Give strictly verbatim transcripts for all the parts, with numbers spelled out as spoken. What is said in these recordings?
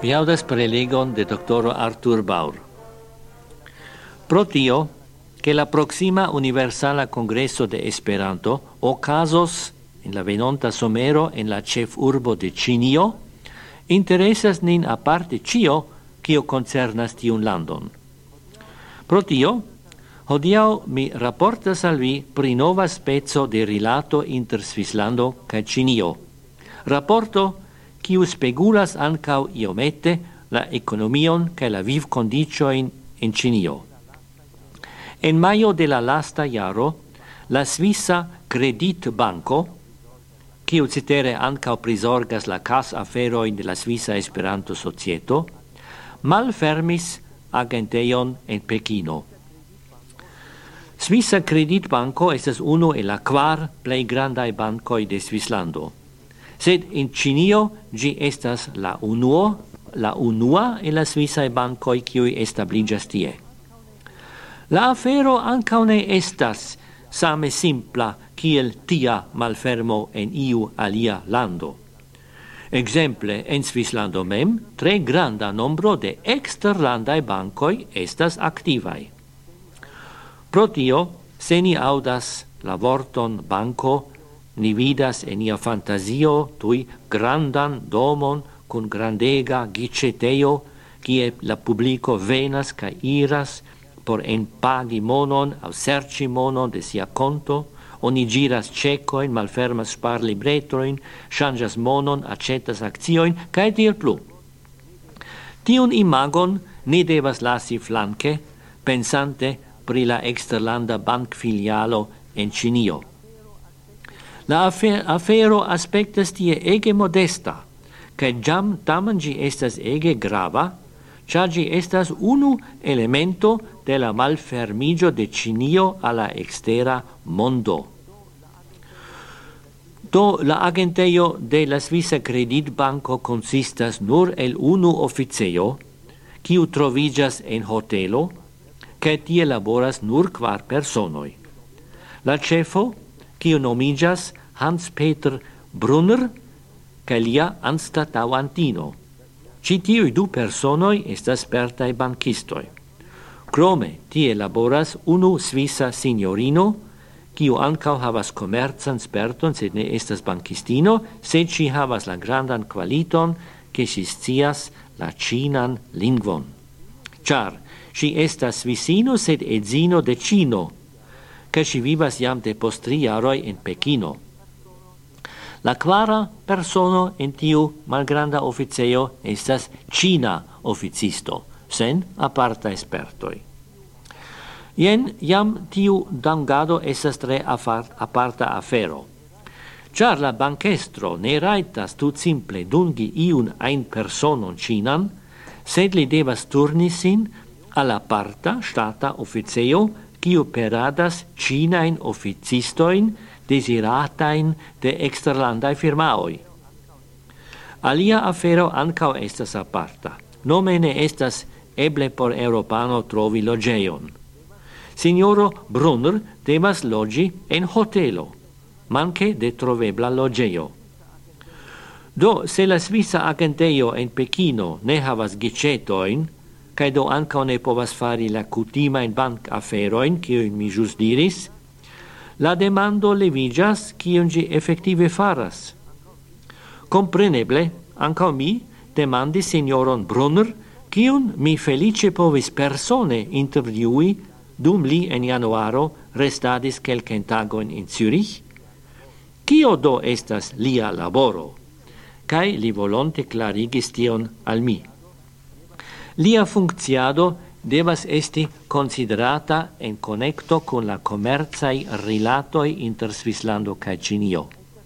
Vi audas prelegon de doctoro Arthur Baur. Pro tio, che la proxima Universala Congresso de Esperanto okazos en la venonta somero en la ĉefurbo de Ĉinio, interesas nin aparte ĉio, kio koncernas tiun landon. Pro tio, hodiaŭ mi raportas al vi pri nova speco de rilato inter Svislando kaj Ĉinio. Raporto kiu spegulas ankaŭ iomete la ekonomion kaj la vivkondiĉojn en Ĉinio. En majo de la lasta jaro, la Svisa Kreditbanko, kiu cetere ankaŭ prizorgas la kas-aferojn de la Svisa Esperanto-Societo, malfermis agentejon en Pekino. Svisa Kreditbanko estas unu el la kvar plej grandaj bankoj de Svislando. Sed in Ĉinio ĝi estas la unuo, la unua el la svisaj bankoj kiuj establiĝas tie. La afero ankaŭ ne estas same simpla kiel tia malfermo en iu alia lando. Exemple, en Svislando mem, tre granda nombro de eksterlandaj bankoj estas aktivaj. Pro tio, se ni aŭdas la vorton banko, ni vidas en nia fantazio tui grandan domon kun grandega giĉetejo, kie la publiko venas kaj iras por enpagi monon aŭ serĉi monon de sia konto, oni ĝiras ĉekojn, malfermas ŝparlibretojn, ŝanĝas monon, aĉetas akciojn kaj tiel plu. Tiun imagon ni devas lasi flanke, pensante pri la eksterlanda bankfilialo en Ĉinio. La afero aspektas tie ege modesta, kaj jam tamen ĝi estas ege grava, ĉar ĝi estas unu elemento de la malfermiĝo de Ĉinio al la ekstera mondo. Do la agentejo de la Svisa Kreditbanko konsistas nur el unu oficejo, kiu troviĝas en hotelo, kaj tie laboras nur kvar personoj. La ĉefo, kiu nomiĝas Hans-Peter Brunner, kaj lia anstataŭantino. Ĉi tiuj du personoj estas spertaj bankistoj. Krome tie laboras unu svisa sinjorino, kiu ankaŭ havas komercan sperton, sed ne estas bankistino, sed ŝi havas la grandan kvaliton, ke ŝi scias la ĉinan lingvon. Ĉar ŝi estas svisino, sed edzino de ĉino, kaj ŝi vivas jam de post tri jaroj en Pekino. La kvara persono en tiu malgranda oficejo estas ĉina oficisto, sen apartaj spertoj. Jen jam tiu dangado estas tre aparta afero. Ĉar la bankestro ne rajtas tutsimple dungi iun ajn personon ĉinan, sed li devas turni sin al aparta ŝtata oficejo, kiu peradas ĉinajn oficistojn desiratajn de eksterlandaj firmaoj. Alia afero ankaŭ estas aparta. Nome ne estas eble por eŭropano trovi loĝejon. Sinjoro Brunner devas loĝi en hotelo, manke de trovebla loĝejo. Do, se la svisa agentejo en Pekino ne havas giĉetojn, kaj do ankaŭ ne povas fari la kutimajn bankaferojn, kiujn mi ĵus diris, la demando leviĝas kion ĝi efektive faras. Kompreneble, ankaŭ mi demandis sinjoron Brunner, kiun mi feliĉe povis persone intervjui dum li en januaro restadis kelkajn tagojn en Zürich. Kio do estas lia laboro? Kaj li volonte klarigis tion al mi. Lia funkciado devas esti konsiderata en konekto kun la komercaj rilatoj inter Svislando kaj Ĉinio.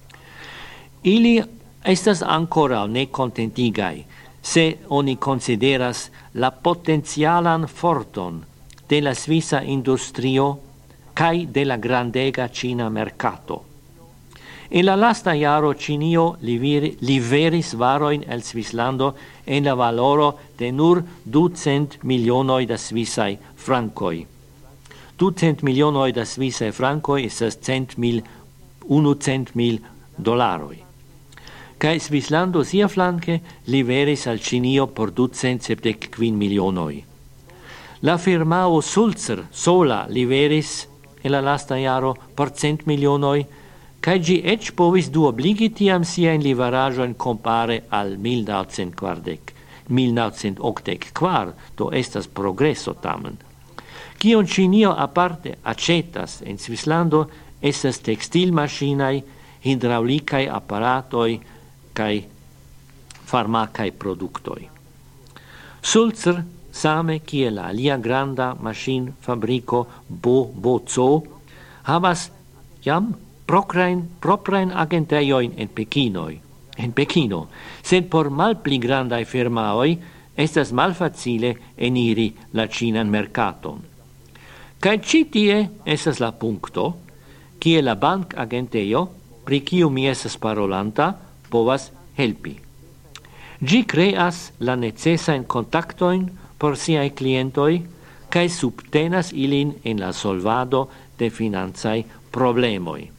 Ili estas ankoraŭ nekontentigaj, se oni konsideras la potencialan forton de la svisa industrio kaj de la grandega ĉina merkato. En la lasta jaro Ĉinio liveris varojn el Svislando en la valoro de nur ducent milionoj da svisaj frankoj. Ducent milionoj da svisaj frankoj estas cent mil, unu cent mil dolaroj. Cae Svislando sia flanque liveris al Cinio por ducent sepdec quin milionoi. La firmao Sulzer sola liveris in la lasta iaro por cent milionoi, cae gi ec povis duobligi tiam sia in livaraggio in compare al millenovecentquardec, millenovecentoctec-quar, do estas progresso tamen. Cion Cinio aparte accetas in Svislando estas textilmaschinai, hydraulicae apparatoi, cae farmacae productoi. Sulzer, same kie la alia granda machin fabrico Bo Bozo, havas jam proprain, proprain agenteioin en Pekinoi, en Pekino, sed por malpli grandai firmaoi estas malfacile eniri la Cinan mercaton. Cae citie estas la puncto, kie la bank agenteio, pri kiu mi estas parolanta, povas helpi. Gi creas la necessain contactoin por siai clientoi, cae subtenas ilin en la solvado de finanzai problemoi.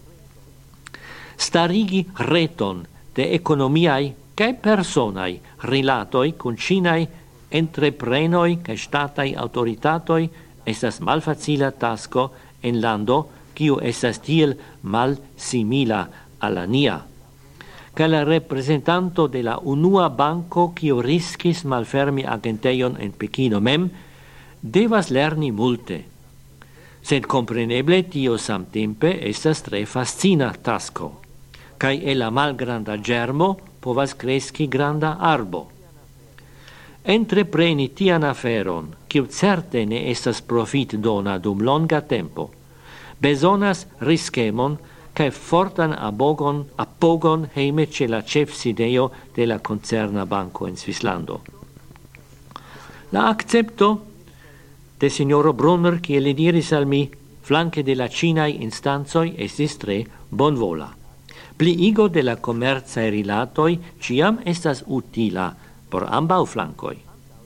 Starigi reton de economiai cae personai rilatoi cun cinai entreprenoi cae statai autoritatoi estas malfacila tasco en lando quiu estas tiel mal simila alla nia. Ca la representanto de la unua banco quiu riscis malfermi agenteion en Pekino mem devas lerni multe. Sed compreneble tio samtempe estas tre fascina tasco, cae e la malgranda germo povas cresci granda arbo. Entrepreni tian aferon, quiu certe ne estas profit dona dum longa tempo, besonas riskemon cae fortan abogon, apogon heime ce la cef sideo de la concerna banco in Svislando. La accepto de signoro Brunner, che le diris al mi, flanque de la cinai instanzoi estis tre bonvola. Pliigo de la commerzae rilatoi ciam estas utila por ambau flancoi.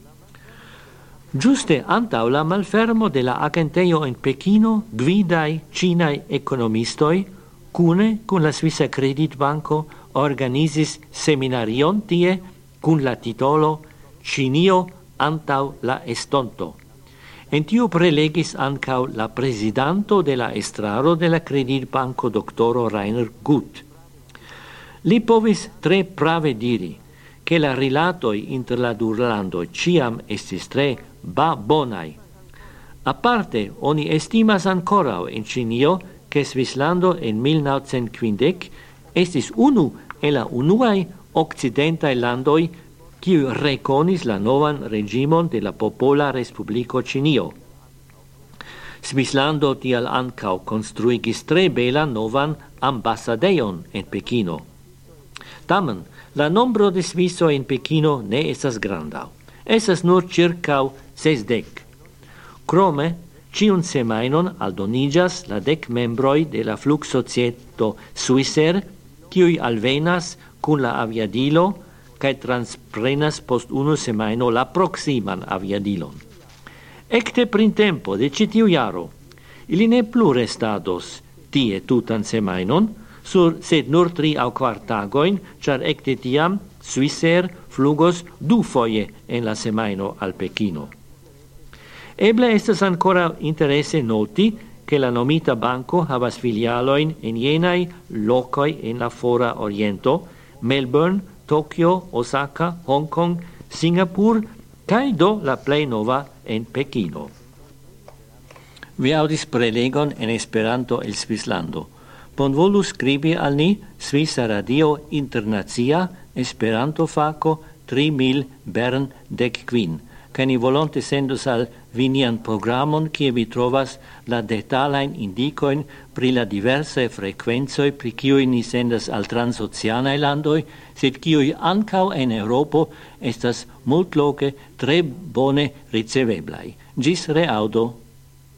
Giuste antau la malfermo de la agenteio in Pekino, gvidai cinai economistoi, cune cun la Svissa Credit Banco organizis seminarion tie cun la titolo Cinio antau la estonto. En tiu prelegis ancau la presidanto de la estraro de la Credit Banco doctoro Rainer Gut. Li povis tre prave diri che la rilatoi inter la du landoi ciam estis tre ba bonai. Aparte, oni estimas ancora in Cinio che Svislando en millenovecentquindec estis unu e la unuae occidentae landoi quiu reconis la novan regimon de la Popola Respublico Cinio. Svislando tial ancau construigis tre bela novan ambassadeion en Pekino. Tamen, la nombro de Svissoi in Pekino ne estas grandau. Estas nur circau sesdec. Crome, ciun semainon aldonigas la dec membroi de la flux societo Swissair, quiui alvenas cun la aviadilo, cae transprenas post unu semaino la proximan aviadilon. Ecte printempo de citiu iaro, ili ne plu restados tie tutan semainon, sur sed nur tri au quar tagoin, char ecte tiam Swissair flugos du foie en la semaino al Pekino. Eble estas ancora interesse noti che la nomita banco havas filialoin en jenai locoi en la fora oriento, Melbourne, Tokyo, Osaka, Hong Kong, Singapur, cae do la plei nova en Pekino. Vi audis prelegon en Esperanto el Svislando. Bonvolu skribi al ni Svisa Radio Internacia Esperanto Faco tri mil Bern dec quin. Ca ni volonte sendos al vi nian programon, kie vi trovas la detalain indicoin pri la diversae frequenzoi pri kiui ni sendas al transoceanae landoi, sed kiui ancau en Europo estas multloce tre bone riceveblai. Gis reaudo.